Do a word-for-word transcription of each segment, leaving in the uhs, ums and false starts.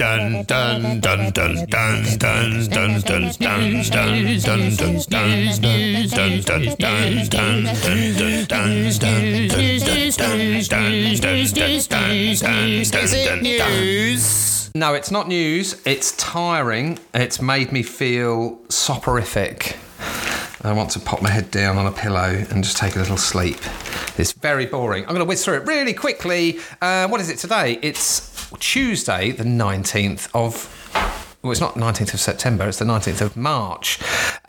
dun dun dun dun dun dun dun dun dun dun dun dun dun dun dun news. No, it's not news. It's tiring. It's made me feel soporific. I want to pop my head down on a pillow and just take a little sleep. It's very boring. I'm going to whiz through it really quickly. Uh, what is it today? It's Tuesday, the nineteenth of... Well, it's not nineteenth of September, it's the nineteenth of March.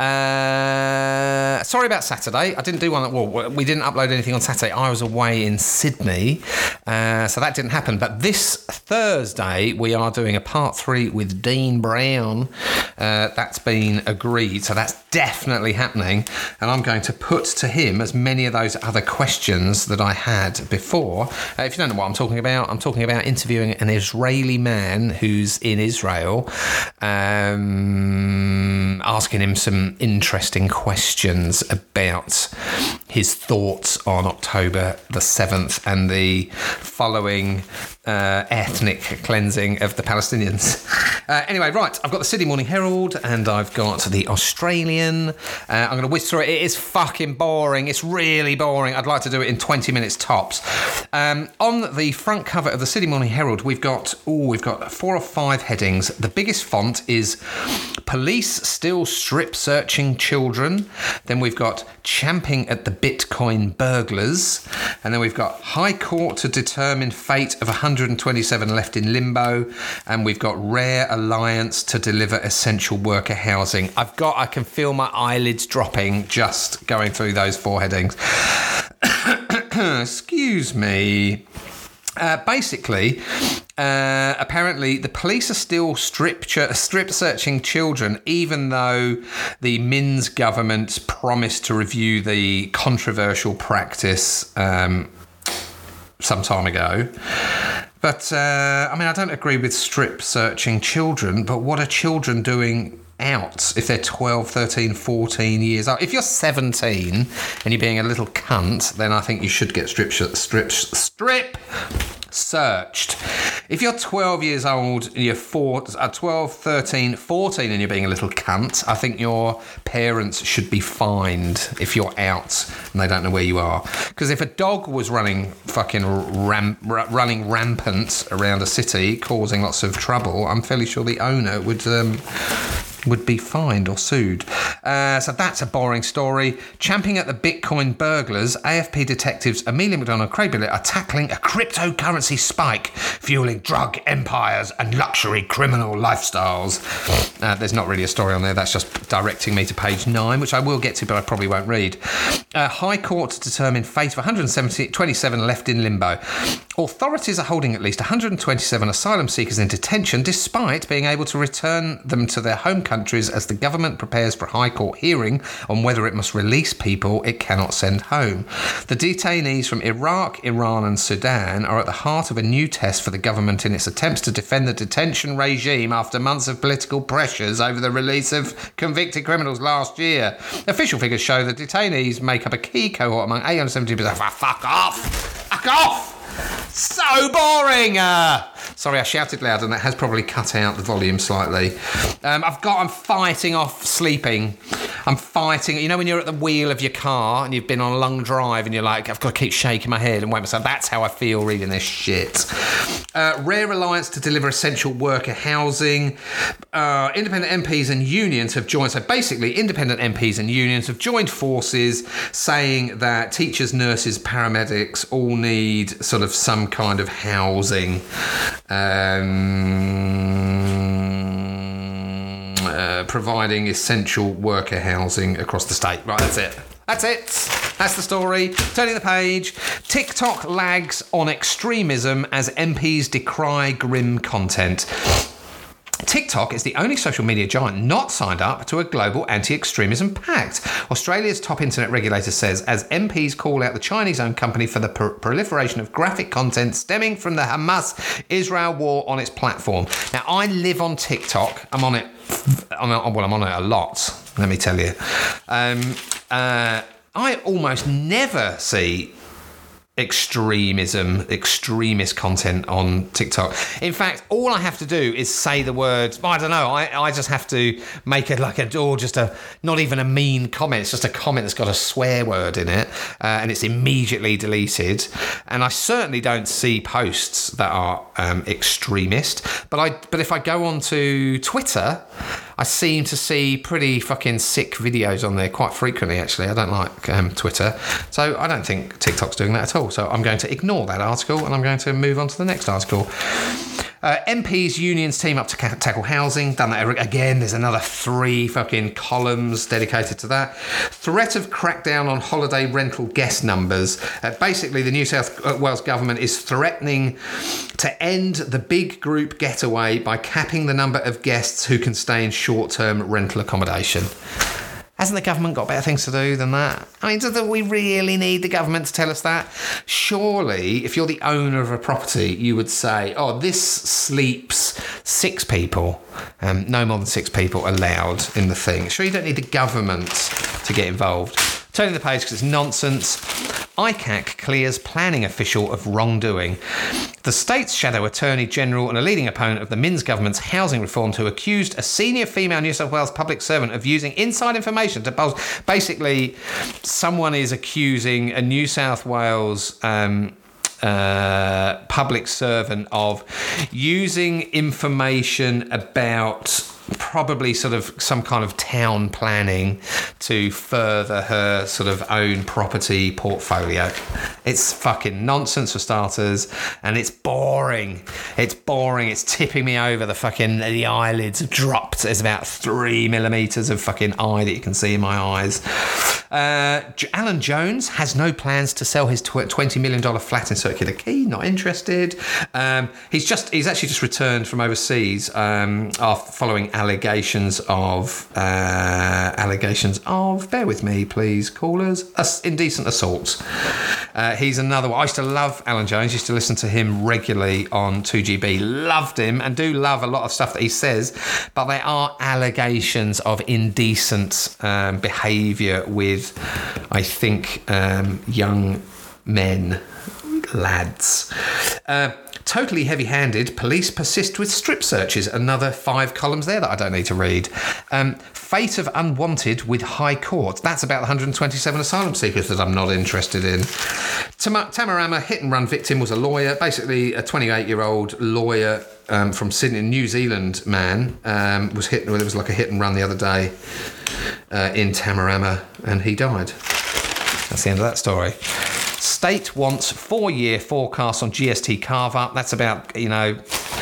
Uh, sorry about Saturday. I didn't do one. Well, we didn't upload anything on Saturday. I was away in Sydney, uh, so that didn't happen. But this Thursday, we are doing a part three with Dean Brown. Uh, that's been agreed, so that's definitely happening. And I'm going to put to him as many of those other questions that I had before. Uh, if you don't know what I'm talking about, I'm talking about interviewing an Israeli man who's in Israel. Um, asking him some interesting questions about his thoughts on October the seventh and the following uh, ethnic cleansing of the Palestinians. Uh, anyway, right, I've got the Sydney Morning Herald and I've got the Australian. Uh, I'm going to whiz through it. It is fucking boring. It's really boring. I'd like to do it in twenty minutes tops. Um, on the front cover of the Sydney Morning Herald, we've got, oh, we've got four or five headings. The biggest font is police still strip searching children. Then we've got champing at the Bitcoin burglars. And then we've got High Court to determine fate of one hundred twenty-seven left in limbo. And we've got Rare Alliance to deliver essential worker housing. I've got, I can feel my eyelids dropping just going through those four headings. Excuse me. Uh, basically, uh, apparently the police are still strip ch- strip searching children, even though the Minns government promised to review the controversial practice um, some time ago. But, uh, I mean, I don't agree with strip searching children, but what are children doing out if they're twelve, thirteen, fourteen years old? If you're seventeen and you're being a little cunt, then I think you should get strip strip strip searched. If you're twelve years old and you're four, uh, twelve, thirteen, fourteen and you're being a little cunt, I think your parents should be fined if you're out and they don't know where you are. Because if a dog was running fucking ram, r- running rampant around a city causing lots of trouble, I'm fairly sure the owner would um, would be fined or sued. Uh, so that's a boring story. Champing at the Bitcoin burglars, A F P detectives Amelia McDonald Craig Billett are tackling a cryptocurrency spike, fueling drug empires and luxury criminal lifestyles. Uh, there's not really a story on there. That's just directing me to page nine, which I will get to, but I probably won't read. Uh, High Court to determine fate of one hundred twenty-seven left in limbo. Authorities are holding at least one hundred twenty-seven asylum seekers in detention, despite being able to return them to their home countries as the government prepares for a High Court hearing on whether it must release people it cannot send home. The detainees from Iraq, Iran and Sudan are at the heart of a new test for the government in its attempts to defend the detention regime after months of political pressures over the release of convicted criminals last year. Official figures show the detainees make up a key cohort among eight hundred seventy people. Fuck off! Fuck off! So boring! Uh, sorry, I shouted loud and that has probably cut out the volume slightly. Um, I've got, I'm fighting off sleeping. I'm fighting, you know when you're at the wheel of your car and you've been on a long drive and you're like, I've got to keep shaking my head and wake myself. That's how I feel reading this shit. Uh, Rare Alliance to deliver essential worker housing. Uh, independent M Ps and unions have joined. So basically, independent M Ps and unions have joined forces saying that teachers, nurses, paramedics all need sort of some kind of housing. Um, uh, providing essential worker housing across the state. Right, that's it. That's it. That's the story. Turning the page. TikTok lags on extremism as M Ps decry grim content. TikTok is the only social media giant not signed up to a global anti-extremism pact. Australia's top internet regulator says as M Ps call out the Chinese-owned company for the pro- proliferation of graphic content stemming from the Hamas-Israel war on its platform. Now, I live on TikTok. I'm on it. I'm, well, I'm on it a lot, let me tell you. Um, uh, I almost never see extremism, extremist content on TikTok. In fact, all I have to do is say the word, I don't know, I, I just have to make it like a, or just a, not even a mean comment, it's just a comment that's got a swear word in it, uh, and it's immediately deleted. And I certainly don't see posts that are um, extremist, but I, but if I go on to Twitter, I seem to see pretty fucking sick videos on there quite frequently, actually. I don't like um, Twitter, so I don't think TikTok's doing that at all. So I'm going to ignore that article and I'm going to move on to the next article. Uh, M Ps, unions team up to ca- tackle housing. Done that again. There's another three fucking columns dedicated to that. Threat of crackdown on holiday rental guest numbers. Uh, basically, the New South Wales government is threatening to end the big group getaway by capping the number of guests who can stay in short-term rental accommodation. Hasn't the government got better things to do than that? I mean, do we really need the government to tell us that? Surely, if you're the owner of a property, you would say, oh, this sleeps six people. Um, no more than six people allowed in the thing. Sure, you don't need the government to get involved. Turning the page because it's nonsense. I C A C clears planning official of wrongdoing. The state's shadow attorney general and a leading opponent of the Minns government's housing reforms who accused a senior female New South Wales public servant of using inside information to pose. Basically, someone is accusing a New South Wales um, uh, public servant of using information about probably sort of some kind of town planning to further her sort of own property portfolio. It's fucking nonsense for starters, and it's boring. It's boring. It's tipping me over. The fucking the eyelids have dropped. There's about three millimeters of fucking eye that you can see in my eyes. Uh, Alan Jones has no plans to sell his twenty million dollars flat in Circular Quay. Not interested. Um, he's just he's actually just returned from overseas um, after following allegations of uh, allegations of bear with me please callers As- indecent assaults. Uh, he's another one. I used to love Alan Jones. Used to listen to him regularly on two G B. Loved him and do love a lot of stuff that he says, but there are allegations of indecent um, behaviour with, I think, um, young men, lads. Uh, Totally heavy-handed, police persist with strip searches. Another five columns there that I don't need to read. Um, fate of unwanted with High Court. That's about the one hundred twenty-seven asylum seekers that I'm not interested in. Tam- Tamarama hit-and-run victim was a lawyer, basically a twenty-eight-year-old lawyer um, from Sydney, New Zealand man, um, was hit. Well, there was like a hit-and-run the other day uh, in Tamarama, and he died. That's the end of that story. State wants four-year forecast on G S T carve-up. That's about, you know,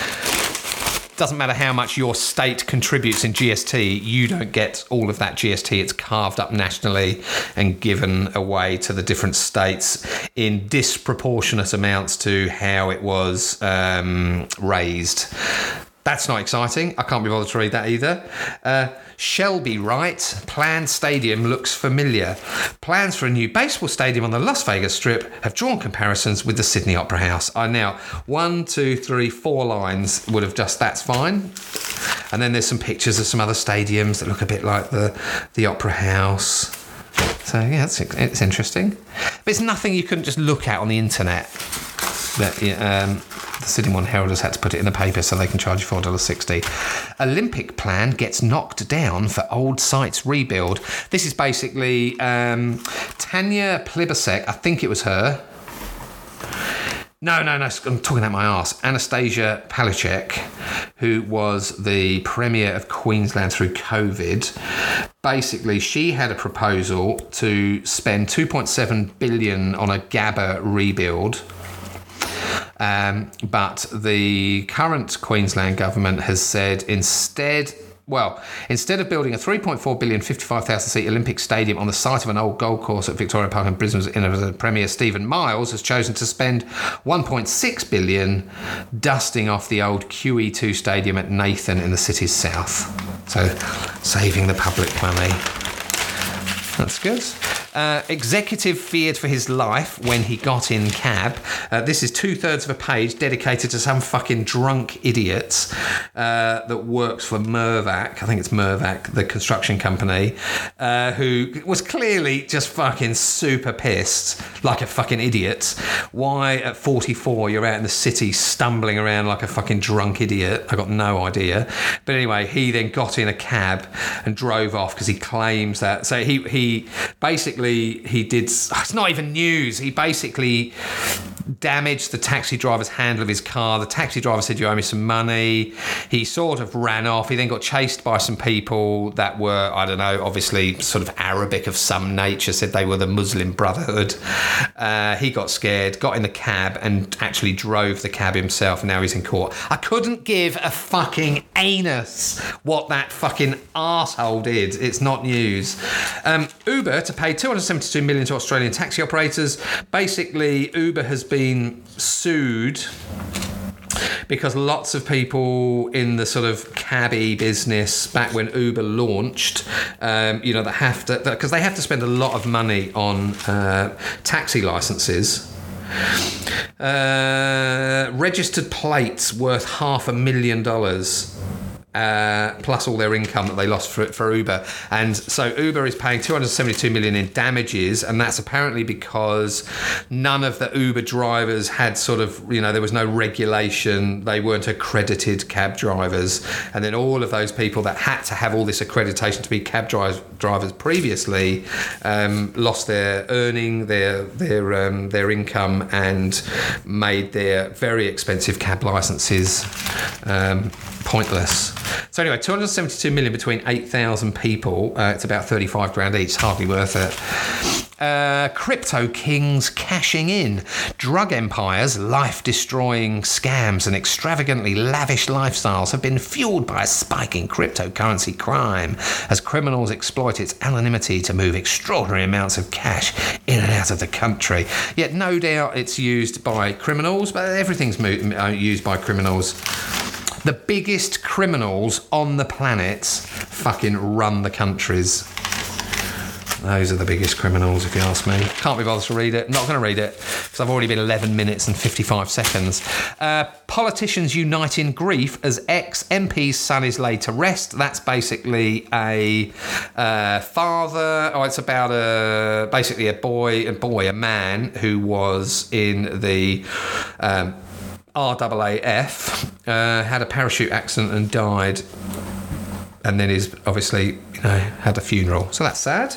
doesn't matter how much your state contributes in G S T, you don't get all of that G S T. It's carved up nationally and given away to the different states in disproportionate amounts to how it was um, raised. That's not exciting. I can't be bothered to read that either. Uh, Shelby Wright, planned stadium looks familiar. Plans for a new baseball stadium on the Las Vegas Strip have drawn comparisons with the Sydney Opera House. I now, one, two, three, four lines would have just, that's fine. And then there's some pictures of some other stadiums that look a bit like the, the Opera House. So, yeah, it's, it's interesting. But it's nothing you couldn't just look at on the internet. That, um, the Sydney Morning Herald has had to put it in the paper so they can charge you four dollars sixty. Olympic plan gets knocked down for old sites rebuild. This is basically um, Tanya Plibersek, I think it was her. No, no, no, I'm talking out my arse. Anastasia Palaszczuk, who was the Premier of Queensland through COVID. Basically, she had a proposal to spend two point seven billion dollars on a Gabba rebuild. Um, but the current Queensland government has said instead, well, instead of building a three point four billion dollars, fifty-five thousand seat Olympic stadium on the site of an old golf course at Victoria Park in Brisbane's Premier Stephen Miles has chosen to spend one point six billion dollars dusting off the old Q E two stadium at Nathan in the city's south. So, saving the public money. That's good. Uh, executive feared for his life when he got in cab. Uh, this is two-thirds of a page dedicated to some fucking drunk idiots uh, that works for Mirvac. I think it's Mirvac, the construction company, uh, who was clearly just fucking super pissed, like a fucking idiot. Why at forty-four you're out in the city stumbling around like a fucking drunk idiot? I got no idea. But anyway, he then got in a cab and drove off because he claims that. So he he basically he did. It's not even news. He basically damaged the taxi driver's handle of his car. The taxi driver said, "You owe me some money." He sort of ran off. He then got chased by some people that were, I don't know, obviously sort of Arabic of some nature, said they were the Muslim Brotherhood. Uh, he got scared, got in the cab and actually drove the cab himself. Now he's in court. I couldn't give a fucking anus what that fucking arsehole did. It's not news. Um, Uber to pay two hundred seventy-two million dollars to Australian taxi operators. Basically, Uber has been sued because lots of people in the sort of cabbie business back when Uber launched, um, you know, that have to, because they have to spend a lot of money on uh, taxi licenses. Uh, registered plates worth half a million dollars. Uh, plus all their income that they lost for, for Uber. And so Uber is paying two hundred seventy-two million dollars in damages, and that's apparently because none of the Uber drivers had sort of, you know, there was no regulation, they weren't accredited cab drivers, and then all of those people that had to have all this accreditation to be cab drive, drivers previously um, lost their earning, their their um, their income, and made their very expensive cab licenses um, pointless. So anyway, two hundred seventy-two million between eight thousand people. Uh, it's about thirty-five grand each. Hardly worth it. Uh, crypto kings cashing in. Drug empires, life-destroying scams and extravagantly lavish lifestyles have been fueled by a spike in cryptocurrency crime as criminals exploit its anonymity to move extraordinary amounts of cash in and out of the country. Yet no doubt it's used by criminals, but everything's mo- used by criminals. The biggest criminals on the planet fucking run the countries. Those are the biggest criminals, if you ask me. Can't be bothered to read it. I'm not going to read it because I've already been eleven minutes and fifty-five seconds. Uh, politicians unite in grief as ex-M P's son is laid to rest. That's basically a uh, father. Oh, it's about a basically a boy, a boy, a man who was in the Um, R A A F, uh, had a parachute accident and died, and then is obviously, you know, had a funeral. So that's sad.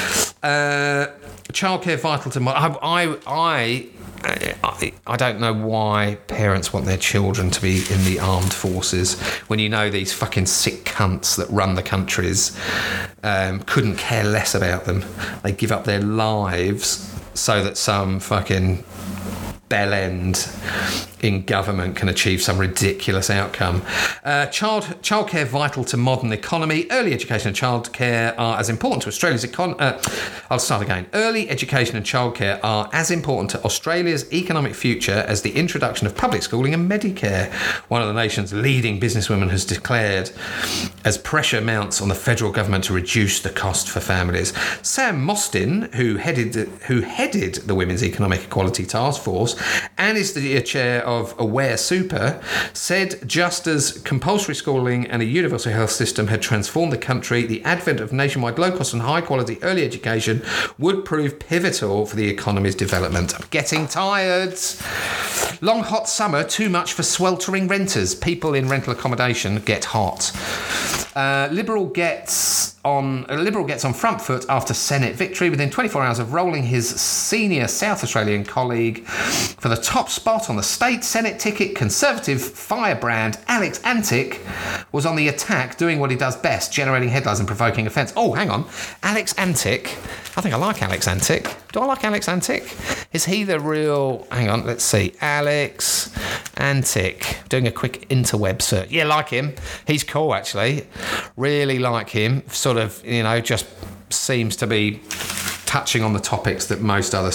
Uh, childcare vital to... I, I, I, I don't know why parents want their children to be in the armed forces when you know these fucking sick cunts that run the countries um, couldn't care less about them. They give up their lives so that some fucking bell end in government can achieve some ridiculous outcome. Uh, child childcare vital to modern economy. Early education and childcare are as important to Australia's econ. Uh, I'll start again. Early education and childcare are as important to Australia's economic future as the introduction of public schooling and Medicare. One of the nation's leading businesswomen has declared, as pressure mounts on the federal government to reduce the cost for families. Sam Mostyn, who headed who headed the Women's Economic Equality Task Force and is the chair of Aware Super, said just as compulsory schooling and a universal health system had transformed the country, the advent of nationwide low-cost and high-quality early education would prove pivotal for the economy's development. I'm getting tired. Long hot summer, too much for sweltering renters. People in rental accommodation get hot. Uh, Liberal gets on a Liberal gets on front foot after Senate victory within twenty-four hours of rolling his senior South Australian colleague for the top spot on the state Senate ticket. Conservative firebrand Alex Antic was on the attack, doing what he does best, generating headlines and provoking offence. Oh, hang on. Alex Antic. I think I like Alex Antic. Do I like Alex Antic? Is he the real... Hang on, let's see. Alex Antic. Doing a quick interweb search. Yeah, like him. He's cool, actually. Really like him. Sort of, you know, just seems to be touching on the topics that most other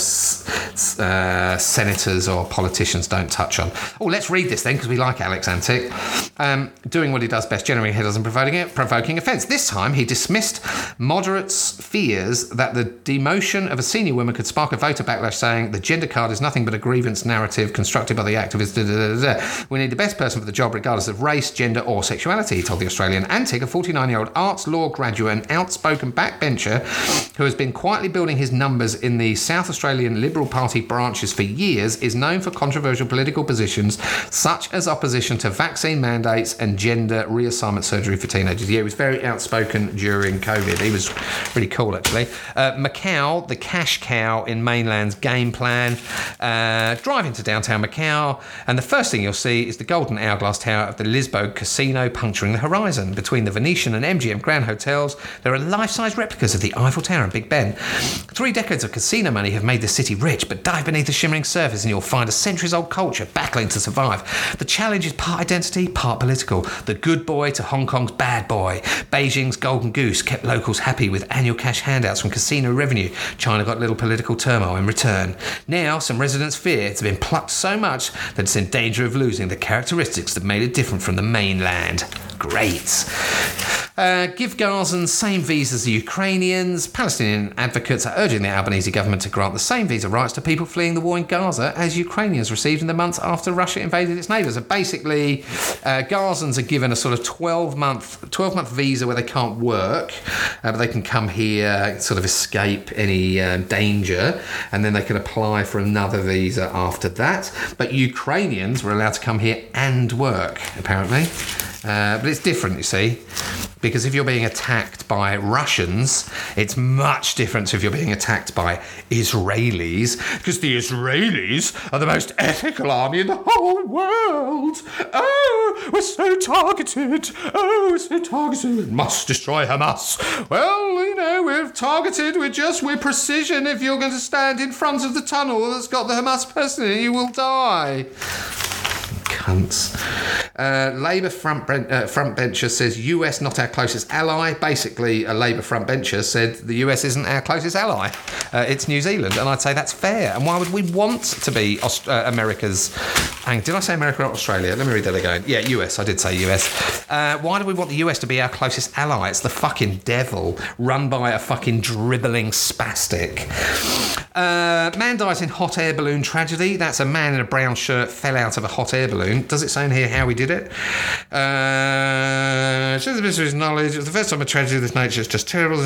uh, senators or politicians don't touch on. Oh, let's read this then, because we like Alex Antic. Um, doing what he does best, generating headlines and provoking, provoking offence. This time, he dismissed moderates' fears that the demotion of a senior woman could spark a voter backlash, saying the gender card is nothing but a grievance narrative constructed by the activists. Da, da, da, da. We need the best person for the job, regardless of race, gender, or sexuality, he told the Australian. Antic, a forty-nine-year-old arts law graduate and outspoken backbencher who has been quietly building his numbers in the South Australian Liberal Party branches for years, is known for controversial political positions such as opposition to vaccine mandates and gender reassignment surgery for teenagers. Yeah, he was very outspoken during COVID. He was really cool, actually. Uh, Macau, the cash cow in mainland's game plan. Uh, drive into downtown Macau, and the first thing you'll see is the golden hourglass tower of the Lisbo Casino puncturing the horizon. Between the Venetian and M G M Grand hotels, there are life-size replicas of the Eiffel Tower and Big Ben. Three decades of casino money have made the city rich, but dive beneath the shimmering surface and you'll find a centuries-old culture battling to survive. The challenge is part identity, part political. The good boy to Hong Kong's bad boy. Beijing's golden goose kept locals happy with annual cash handouts from casino revenue. China got little political turmoil in return. Now, some residents fear it's been plucked so much that it's in danger of losing the characteristics that made it different from the mainland. Great. Uh, give Gazans same visas as the Ukrainians. Palestinian advocates are urging the Albanese government to grant the same visa rights to people fleeing the war in Gaza as Ukrainians received in the months after Russia invaded its neighbours. So basically, uh, Gazans are given a sort of twelve-month twelve-month visa where they can't work, uh, but they can come here, sort of escape any uh, danger, and then they can apply for another visa after that. But Ukrainians were allowed to come here and work, apparently. Uh, but it's different, you see, because if you're being attacked by Russians, it's much different to if you're being attacked by Israelis, because the Israelis are the most ethical army in the whole world. Oh, we're so targeted. Oh, we're so targeted. We must destroy Hamas. Well, you know, we're targeted. We're just, we're precision. If you're going to stand in front of the tunnel that's got the Hamas person in it, you will die. Cunts. Uh, Labour front, uh, frontbencher says U S not our closest ally. Basically, a Labour frontbencher said the U S isn't our closest ally. Uh, it's New Zealand, and I'd say that's fair. And why would we want to be Aust- uh, America's... Hang, did I say America or Australia? Let me read that again. Yeah, U S. I did say U S. Uh, why do we want the U S to be our closest ally? It's the fucking devil, run by a fucking dribbling spastic. Uh, man dies in hot air balloon tragedy. That's a man in a brown shirt fell out of a hot air balloon. Does it say in here how he did it? Uh, shows the best of his knowledge. It was the first time a tragedy of this nature is just terrible.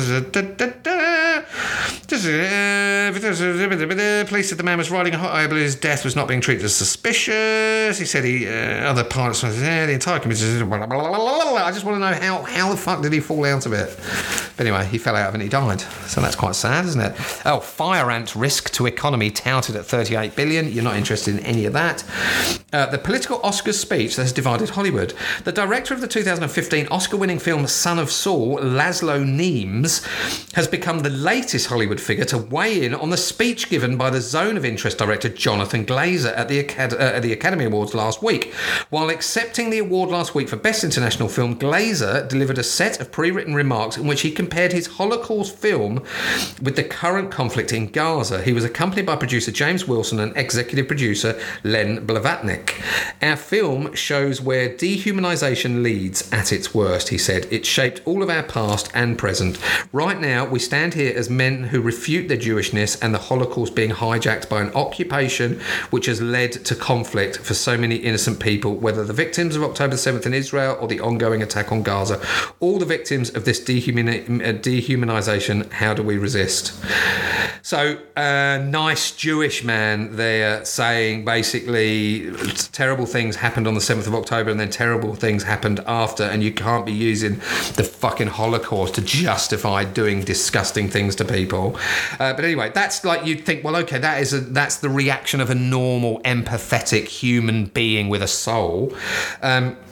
Police said the man was riding a hot air balloon. His death was not being treated as suspicious. He said he, uh, other pilots, yeah, the entire committee. I just want to know how, how the fuck did he fall out of it? But anyway, he fell out of it and he died. So that's quite sad, isn't it? Oh, fire ant risk to economy touted at thirty-eight billion. You're not interested in any of that. Uh, the political Oscars speech that has divided Hollywood. The director of the two thousand fifteen Oscar-winning film Son of Saul, Laszlo Nemes, has become the latest Hollywood figure to weigh in on the speech given by the Zone of Interest director Jonathan Glazer at the, Acad- uh, at the Academy Awards last week. While accepting the award last week for Best International Film, Glazer delivered a set of pre-written remarks in which he compared his Holocaust film with the current conflict in Gaza. He was accompanied by producer James Wilson and executive producer Len Blavatnik. Our film shows where dehumanisation leads at its worst, he said. It shaped all of our past and present. Right now, we stand here as men who refute their Jewishness and the Holocaust being hijacked by an occupation which has led to conflict for so many innocent people, whether the victims of October seventh in Israel or the ongoing attack on Gaza. All the victims of this dehumani- dehumanisation, how do we resist? So, a uh, nice Jewish man there saying basically terrible things happened on the seventh of October and then terrible things happened after, and you can't be using the fucking Holocaust to justify doing disgusting things to people. Uh, but anyway, that's like, you'd think, well, okay, that is a, that's the reaction of a normal, empathetic human being with a soul. Um,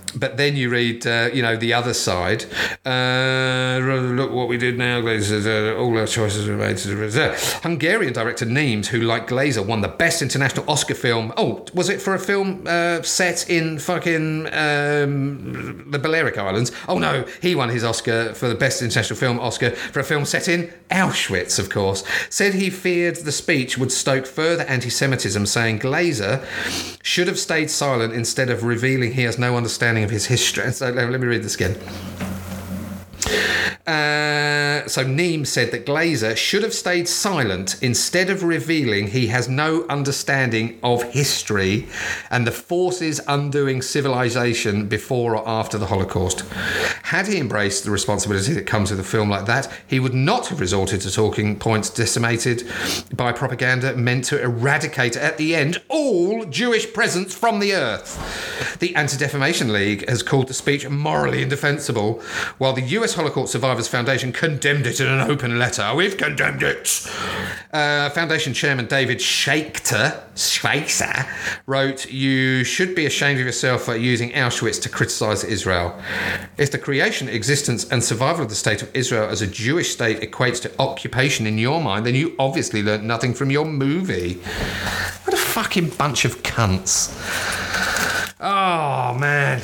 But then you read, uh, you know, the other side. Uh, look what we did now, Glazer. Uh, all our choices were made. Uh, Hungarian director Nimes, who, like Glazer, won the best international Oscar film. Oh, was it for a film uh, set in fucking um, the Balearic Islands? Oh, no, he won his Oscar for the best international film Oscar for a film set in Auschwitz, of course. Said he feared the speech would stoke further anti-Semitism, saying Glazer should have stayed silent instead of revealing he has no understanding of his history. So let me read this again. Uh, so Nimes said that Glazer should have stayed silent instead of revealing he has no understanding of history and the forces undoing civilization before or after the Holocaust. Had he embraced the responsibility that comes with a film like that, he would not have resorted to talking points decimated by propaganda meant to eradicate at the end all Jewish presence from the earth. The Anti-Defamation League has called the speech morally indefensible, while the U S Holocaust Survivors Foundation condemned it in an open letter. We've condemned it. Uh, Foundation Chairman David Shaker, Schweizer wrote, "You should be ashamed of yourself for using Auschwitz to criticise Israel. If the creation, existence and survival of the state of Israel as a Jewish state equates to occupation in your mind, then you obviously learnt nothing from your movie." What a fucking bunch of cunts. Oh, man.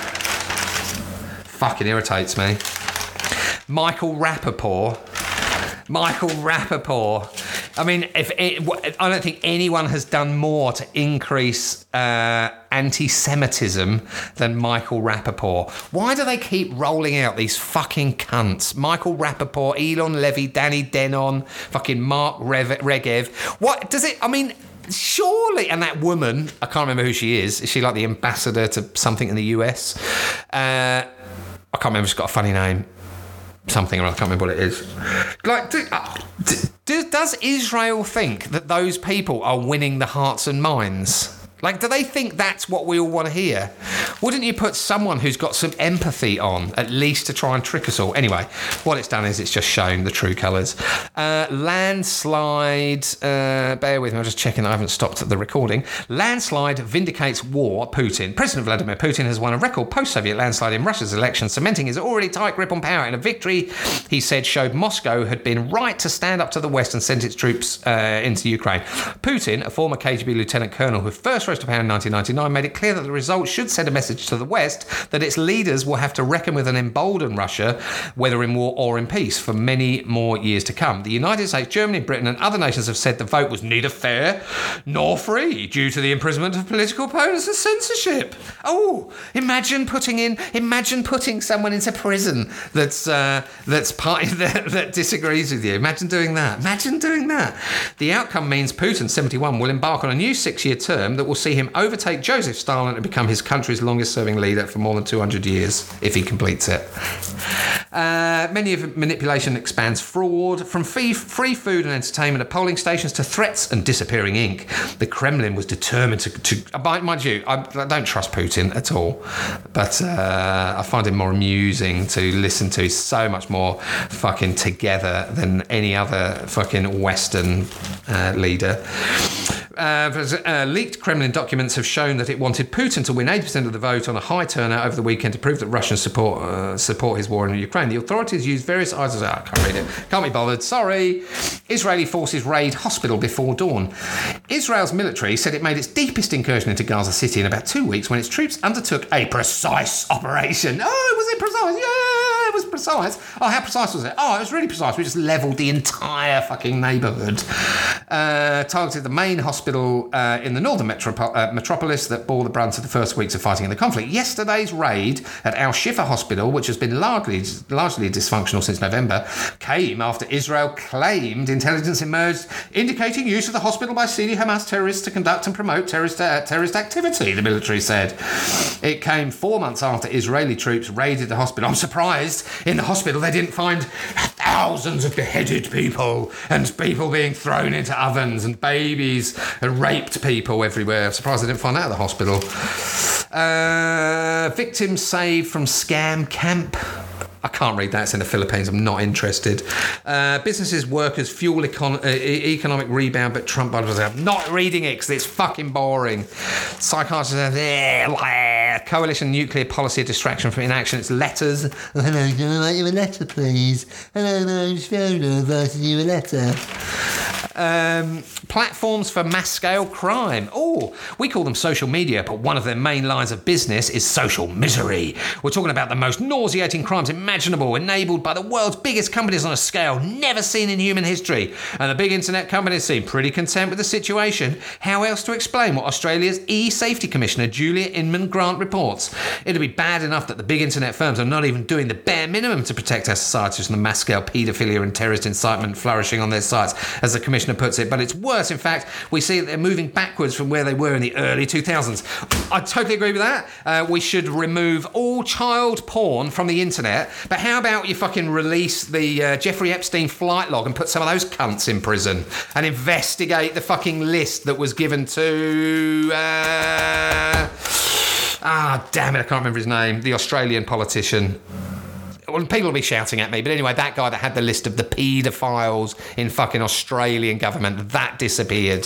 Fucking irritates me. Michael Rappaport. Michael Rappaport. I mean, if it, I don't think anyone has done more to increase uh, anti-Semitism than Michael Rappaport. Why do they keep rolling out these fucking cunts? Michael Rappaport, Elon Levy, Danny Denon, fucking Mark Rev- Regev. What does it? I mean. Surely, and that woman, I can't remember who she is. Is she like the ambassador to something in the U S? Uh, I can't remember. She's got a funny name. Something, or I can't remember what it is. Like, do, uh, do, does Israel think that those people are winning the hearts and minds? Like, do they think that's what we all want to hear? Wouldn't you put someone who's got some empathy on, at least to try and trick us all? Anyway, what it's done is it's just shown the true colours. Uh, landslide, uh, bear with me, I'm just checking I haven't stopped the recording. Landslide vindicates war, Putin. President Vladimir Putin has won a record post-Soviet landslide in Russia's election, cementing his already tight grip on power in a victory, he said, showed Moscow had been right to stand up to the West and send its troops uh, into Ukraine. Putin, a former K G B lieutenant colonel who first rose to power in nineteen ninety-nine, made it clear that the results should send a message to the West that its leaders will have to reckon with and embolden Russia, whether in war or in peace, for many more years to come. The United States, Germany, Britain and other nations have said the vote was neither fair nor free due to the imprisonment of political opponents and censorship. Oh, imagine putting in, imagine putting someone into prison that's uh, that's party that, that disagrees with you. Imagine doing that. Imagine doing that. The outcome means Putin, seventy-one, will embark on a new six-year term that will see him overtake Joseph Stalin and become his country's longest-serving leader for more than two hundred years, if he completes it. Uh, many of manipulation expands fraud, from free, free food and entertainment at polling stations to threats and disappearing ink. The Kremlin was determined to... to uh, mind you, I, I don't trust Putin at all, but uh, I find him more amusing to listen to. He's so much more fucking together than any other fucking Western uh, leader. Uh, uh, leaked Kremlin documents have shown that it wanted Putin to win eighty percent of the vote on a high turnout over the weekend to prove that Russians support uh, support his war in Ukraine. The authorities used various eyes. Oh, I can't read it. Can't be bothered. Sorry. Israeli forces raid hospital before dawn. Israel's military said it made its deepest incursion into Gaza City in about two weeks when its troops undertook a precise operation. Oh, was it precise? Yeah, it was precise. Oh, how precise was it? Oh, it was really precise. We just levelled the entire fucking neighbourhood. Uh, targeted the main hospital Uh, in the northern metropo- uh, metropolis that bore the brunt of the first weeks of fighting in the conflict. Yesterday's raid at Al Shifa Hospital, which has been largely largely dysfunctional since November, came after Israel claimed intelligence emerged indicating use of the hospital by Sunni Hamas terrorists to conduct and promote terrorist, uh, terrorist activity, the military said. It came four months after Israeli troops raided the hospital. I'm surprised in the hospital they didn't find thousands of beheaded people and people being thrown into ovens and babies and raped people everywhere. I'm surprised they didn't find that at the hospital. Uh, victims saved from scam camp. I can't read that. It's in the Philippines. I'm not interested. Uh, businesses, workers, fuel econ- uh, economic rebound, but Trump... I'm not reading it because it's fucking boring. Psychiatrists... Uh, coalition nuclear policy distraction from inaction. It's letters. Hello, can I write you a letter, please? Hello, my name's Fiona. I've written you a letter. Um, platforms for mass-scale crime. Oh, we call them social media, but one of their main lines of business is social misery. We're talking about the most nauseating crimes imaginable, enabled by the world's biggest companies on a scale never seen in human history. And the big internet companies seem pretty content with the situation. How else to explain what Australia's e-safety commissioner, Julia Inman Grant, reports? It'd be bad enough that the big internet firms are not even doing the bare minimum to protect our societies from the mass-scale paedophilia and terrorist incitement flourishing on their sites, as the commissioner puts it, but it's worse. In fact, we see that they're moving backwards from where they were in the early two thousands. I totally agree with that. Uh, we should remove all child porn from the internet, but how about you fucking release the uh, Jeffrey Epstein flight log and put some of those cunts in prison and investigate the fucking list that was given to... Uh... Ah, damn it, I can't remember his name. The Australian politician. Well, people will be shouting at me, but anyway, that guy that had the list of the paedophiles in fucking Australian government, that disappeared.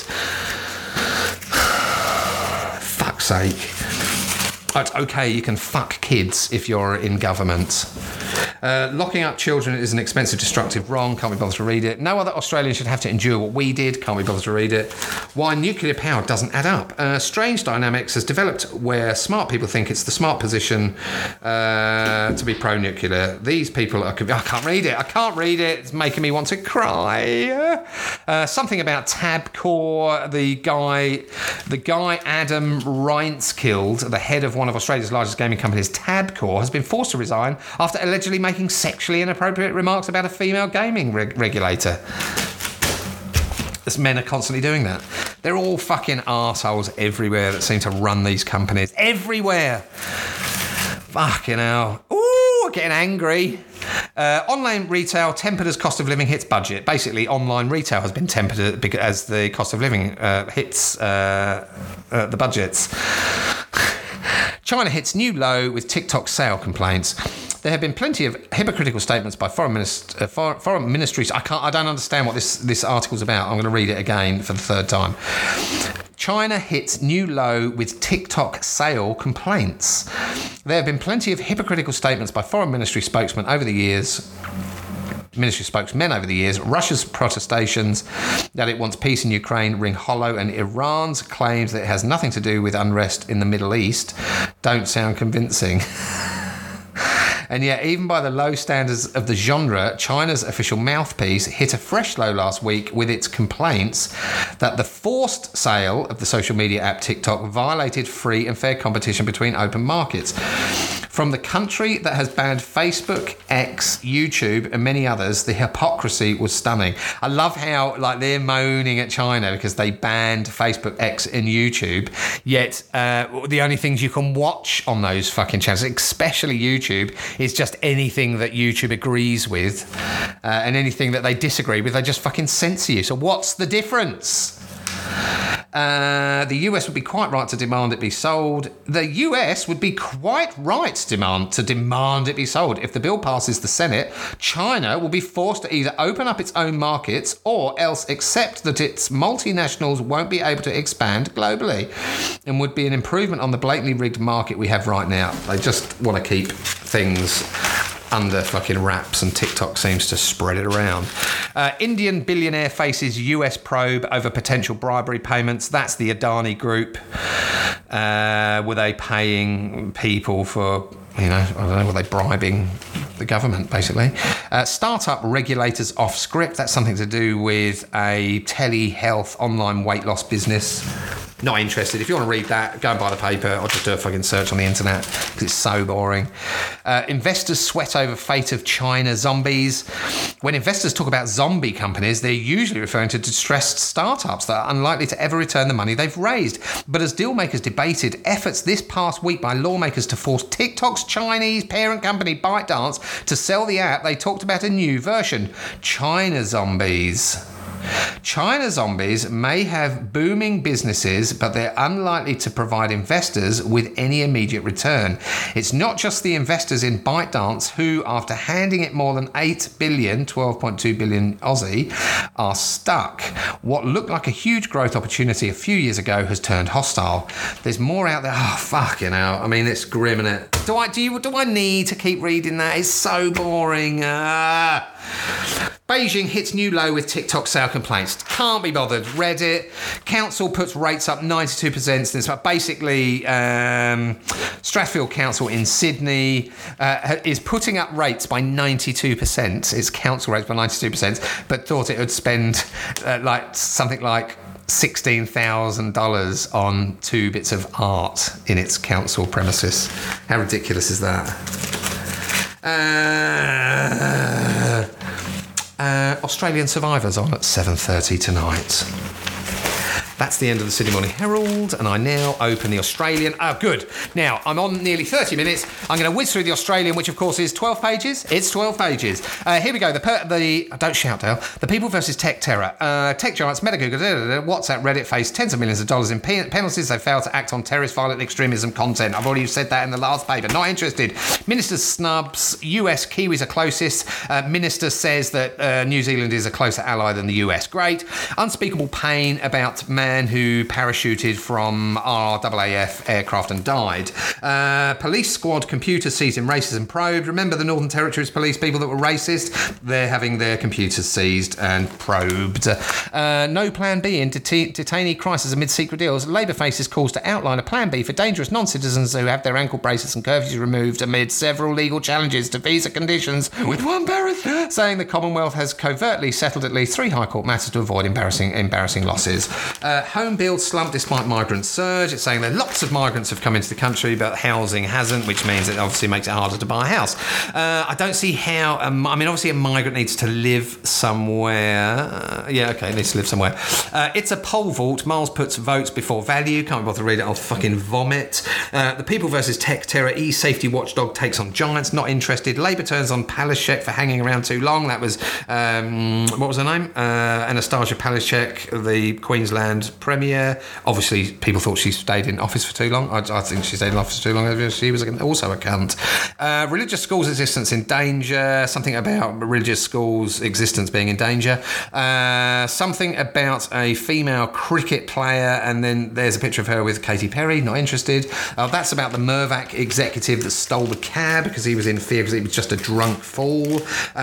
Fuck's sake. It's okay, you can fuck kids if you're in government. Uh, locking up children is an expensive, destructive wrong. Can't be bothered to read it. No other Australian should have to endure what we did. Can't be bothered to read it. Why nuclear power doesn't add up. Uh, strange dynamics has developed where smart people think it's the smart position uh, to be pro-nuclear. These people are... I can't read it. I can't read it. It's making me want to cry. Uh, something about Tabcorp. The guy, the guy Adam Reinskild, the head of one of Australia's largest gaming companies, Tabcorp, has been forced to resign after allegedly making sexually inappropriate remarks about a female gaming reg- regulator. As men are constantly doing that. They're all fucking arseholes everywhere that seem to run these companies. Everywhere. Fucking hell. Ooh, getting angry. Uh, online retail tempered as cost of living hits budget. Basically, online retail has been tempered as the cost of living uh, hits uh, uh, the budgets. China hits new low with TikTok sale complaints. There have been plenty of hypocritical statements by foreign, minist- uh, foreign, foreign ministries. I can't. I don't understand what this, this article's about. I'm going to read it again for the third time. China hits new low with TikTok sale complaints. There have been plenty of hypocritical statements by foreign ministry spokesmen over the years. Ministry spokesmen over the years. Russia's protestations that it wants peace in Ukraine ring hollow, and Iran's claims that it has nothing to do with unrest in the Middle East don't sound convincing. And yet, even by the low standards of the genre, China's official mouthpiece hit a fresh low last week with its complaints that the forced sale of the social media app TikTok violated free and fair competition between open markets. From the country that has banned Facebook, X, YouTube, and many others, the hypocrisy was stunning. I love how like they're moaning at China because they banned Facebook, X, and YouTube, yet uh, the only things you can watch on those fucking channels, especially YouTube, is just anything that YouTube agrees with, uh, and anything that they disagree with, they just fucking censor you. So what's the difference? Uh, the U S would be quite right to demand it be sold. The U S would be quite right to demand to demand it be sold. If the bill passes the Senate, China will be forced to either open up its own markets or else accept that its multinationals won't be able to expand globally, and would be an improvement on the blatantly rigged market we have right now. They just want to keep things under fucking wraps, and TikTok seems to spread it around. Uh, Indian billionaire faces U S probe over potential bribery payments. That's the Adani Group. Uh, were they paying people for, you know, I don't know, were they bribing the government, basically? Uh, startup regulators off script. That's something to do with a telehealth online weight loss business. Not interested. If you want to read that, go and buy the paper or just do a fucking search on the internet because it's so boring. Uh, investors sweat over fate of China zombies. When investors talk about zombie companies, they're usually referring to distressed startups that are unlikely to ever return the money they've raised. But as deal makers debated efforts this past week by lawmakers to force TikTok's Chinese parent company ByteDance to sell the app, they talked about a new version, China Zombies. China zombies may have booming businesses, but they're unlikely to provide investors with any immediate return. It's not just the investors in ByteDance who, after handing it more than eight billion, twelve point two billion Aussie, are stuck. What looked like a huge growth opportunity a few years ago has turned hostile. There's more out there. Oh, fucking hell. I mean, it's grim, isn't it? Do I, do you, do I need to keep reading that? It's so boring. Uh... Beijing hits new low with TikTok sale complaints. Can't be bothered. Reddit. Council puts rates up ninety-two percent since. Basically, um, Strathfield Council in Sydney uh, is putting up rates by ninety-two percent. Its council rates by ninety-two percent, but thought it would spend uh, like something like sixteen thousand dollars on two bits of art in its council premises. How ridiculous is that? Uh... Uh, Australian Survivors on at seven thirty tonight. That's the end of the Sydney Morning Herald, and I now open the Australian. Oh, good. Now, I'm on nearly thirty minutes. I'm going to whiz through the Australian, which, of course, is twelve pages. It's twelve pages. Uh, here we go. The, per- the Don't shout, Dale. The People versus Tech Terror. Uh, tech giants, Meta, Google, da, da, da, WhatsApp, Reddit face tens of millions of dollars in pe- penalties. They failed to act on terrorist, violent extremism content. I've already said that in the last paper. Not interested. Minister snubs. U S Kiwis are closest. Uh, Minister says that uh, New Zealand is a closer ally than the U S. Great. Unspeakable pain about man who parachuted from R A A F aircraft and died. Uh, police squad computers seized in racism probed. Remember the Northern Territories police people that were racist? They're having their computers seized and probed. Uh, no plan B in det- detainee crisis amid secret deals. Labour faces calls to outline a plan B for dangerous non-citizens who have their ankle bracelets and curfews removed amid several legal challenges to visa conditions, with one barrister saying the Commonwealth has covertly settled at least three High Court matters to avoid embarrassing embarrassing losses. Uh, home build slump despite migrant surge. It's saying that lots of migrants have come into the country, but housing hasn't, which means it obviously makes it harder to buy a house. Uh, I don't see how... Um, I mean, obviously a migrant needs to live somewhere. Uh, yeah, okay, it needs to live somewhere. Uh, it's a poll vault. Miles puts votes before value. Can't be bothered to read it. I'll fucking vomit. Uh, the People versus Tech Terror. E-Safety Watchdog takes on Giants. Not interested. Labour turns on Palaszczuk for hanging around too long. That was... Um, what was her name? Uh, Anastasia Palaszczuk, the Queensland Premier. Obviously, people thought she stayed in office for too long. I, I think she stayed in office for too long. She was also a cunt. Uh, religious schools' existence in danger. Something about religious schools' existence being in danger. Uh, something about a female cricket player, and then there's a picture of her with Katy Perry. Not interested. Uh, that's about the Mirvac executive that stole the cab because he was in fear because he was just a drunk fool.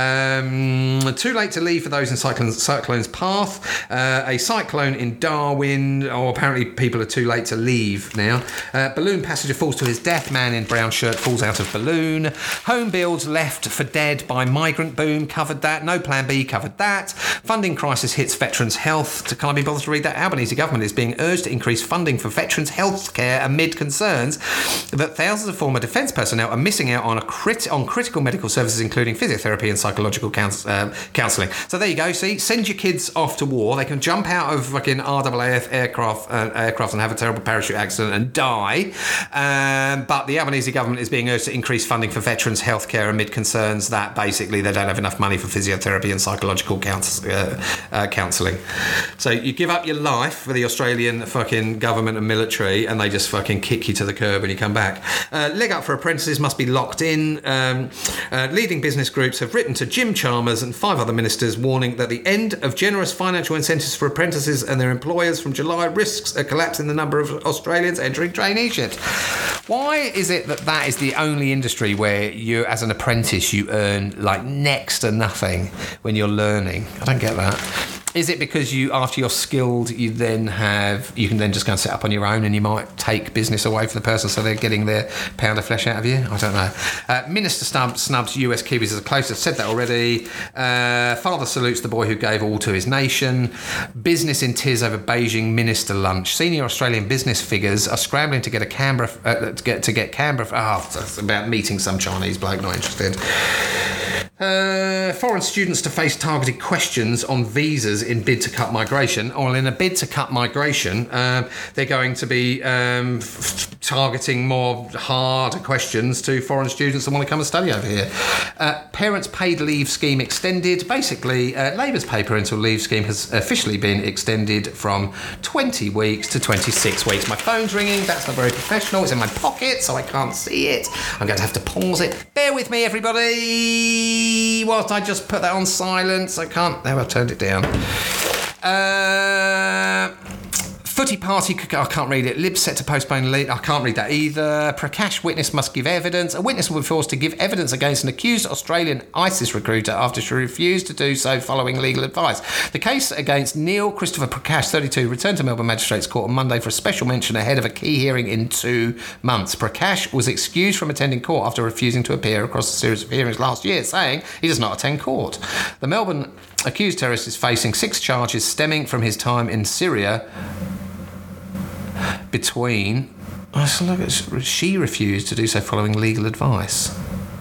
Um, too late to leave for those in cyclone, Cyclone's path. Uh, a cyclone in Darwin. Oh, apparently people are too late to leave now. Uh, balloon passenger falls to his death. Man in brown shirt falls out of balloon. Home builds left for dead by migrant boom. Covered that. No plan B. Covered that. Funding crisis hits veterans' health. To can't be bothered to read that. Albanese government is being urged to increase funding for veterans' health care amid concerns that thousands of former defence personnel are missing out on a crit- on critical medical services, including physiotherapy and psychological counsel- uh, counselling. So there you go. See, send your kids off to war. They can jump out of fucking R A A F aircraft, uh, aircraft and have a terrible parachute accident and die. Um, but the Albanese government is being urged to increase funding for veterans' healthcare amid concerns that basically they don't have enough money for physiotherapy and psychological counsel- uh, uh, counselling. So you give up your life for the Australian fucking government and military, and they just fucking kick you to the curb when you come back. Uh, leg up for apprentices must be locked in. Um, uh, leading business groups have written to Jim Chalmers and five other ministers warning that the end of generous financial incentives for apprentices and their employers from July risks a collapse in the number of Australians entering traineeship. Why is it that that is the only industry where you, as an apprentice, you earn like next to nothing when you're learning? I don't get that. Is it because you, after you're skilled, you then have, you can then just go and set up on your own and you might take business away from the person so they're getting their pound of flesh out of you? I don't know. Uh, Minister snub, snubs U S Kiwis as a close. I've said that already. Uh, father salutes the boy who gave all to his nation. Business in tears over Beijing minister lunch. Senior Australian business figures are scrambling to get a Canberra, uh, to get to get Canberra. Oh, it's about meeting some Chinese bloke, not interested. Uh, foreign students to face targeted questions on visas in bid to cut migration. Or in a bid to cut migration, um, they're going to be um, f- targeting more harder questions to foreign students that want to come and study over here. Uh, parents' paid leave scheme extended. Basically, uh, Labour's pay parental leave scheme has officially been extended from twenty weeks to twenty-six weeks. My phone's ringing. That's not very professional. It's in my pocket, so I can't see it. I'm going to have to pause it. Bear with me, everybody. Whilst I just put that on silence, I can't. There, I've turned it down. Uh, Footy party, I can't read it. Libs set to postpone lead. I can't read that either. Prakash witness must give evidence. A witness will be forced to give evidence against an accused Australian ISIS recruiter after she refused to do so following legal advice. The case against Neil Christopher Prakash, thirty-two, returned to Melbourne Magistrates Court on Monday for a special mention ahead of a key hearing in two months. Prakash was excused from attending court after refusing to appear across a series of hearings last year, saying he does not attend court. The Melbourne accused terrorist is facing six charges stemming from his time in Syria between... She refused to do so following legal advice.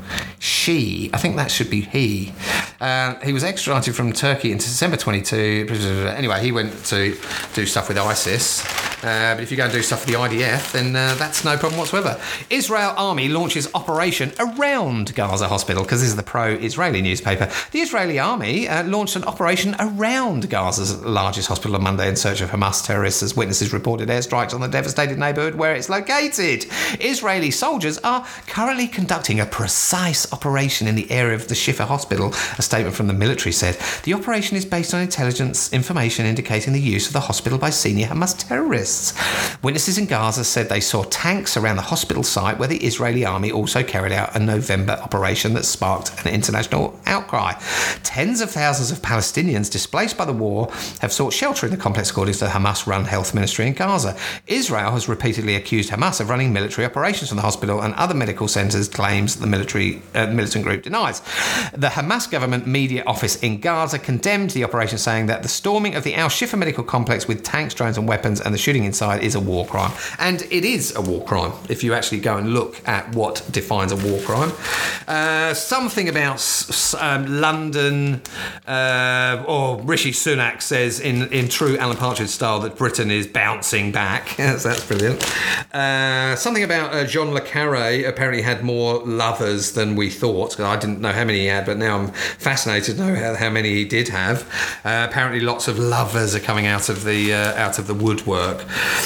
She, I think that should be he. Uh, he was extradited from Turkey in December twenty-two. Anyway, he went to do stuff with ISIS. Uh, but if you go and do stuff with the I D F, then uh, that's no problem whatsoever. Israel Army launches operation around Gaza hospital, because this is the pro-Israeli newspaper. The Israeli Army uh, launched an operation around Gaza's largest hospital on Monday in search of Hamas terrorists, as witnesses reported airstrikes on the devastated neighbourhood where it's located. Israeli soldiers are currently conducting a precise operation in the area of the Shifa hospital, a statement from the military said. The operation is based on intelligence information indicating the use of the hospital by senior Hamas terrorists. Witnesses in Gaza said they saw tanks around the hospital site where the Israeli army also carried out a November operation that sparked an international outcry. Tens of thousands of Palestinians displaced by the war have sought shelter in the complex, according to the Hamas-run health ministry in Gaza. Israel has repeatedly accused Hamas of running military operations from the hospital and other medical centres, claims the military uh, militant group denies. The Hamas government media office in Gaza condemned the operation, saying that the storming of the Al-Shifa medical complex with tanks, drones and weapons and the shooting inside is a war crime. And it is a war crime if you actually go and look at what defines a war crime. Uh, something about um, London, uh, or Rishi Sunak says in, in true Alan Partridge style that Britain is bouncing back. Yes, that's brilliant. Uh, something about uh, John le Carré apparently had more lovers than we thought. I didn't know how many he had, but now I'm fascinated to know how, how many he did have. Uh, apparently lots of lovers are coming out of the uh, out of the woodwork.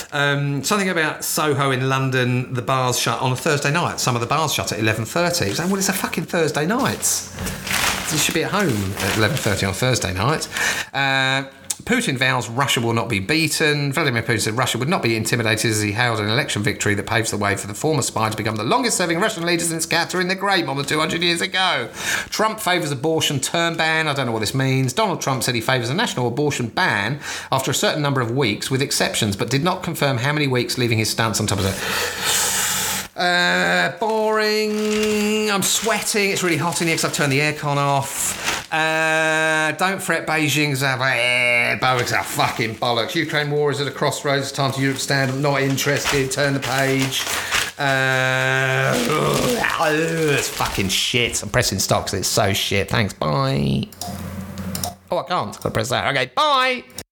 Um, something about Soho in London, the bars shut on a Thursday night. Some of the bars shut at eleven thirty. Saying, well, it's a fucking Thursday night. You should be at home at eleven thirty on Thursday night. Uh, Putin vows Russia will not be beaten. Vladimir Putin said Russia would not be intimidated as he hailed an election victory that paves the way for the former spy to become the longest-serving Russian leader since Catherine the Great more than two hundred years ago. Trump favours abortion term ban. I don't know what this means. Donald Trump said he favours a national abortion ban after a certain number of weeks, with exceptions, but did not confirm how many weeks, leaving his stance on top of it. Uh, boring. I'm sweating. It's really hot in here because I've turned the aircon off. Uh, don't fret, Beijing's have eh, bollocks are fucking bollocks. Ukraine war is at a crossroads. It's time to Europe stand. I'm not interested. Turn the page. Uh, ugh, it's fucking shit. I'm pressing stop because it's so shit. Thanks. Bye. Oh, I can't. I've got to press that. Okay. Bye.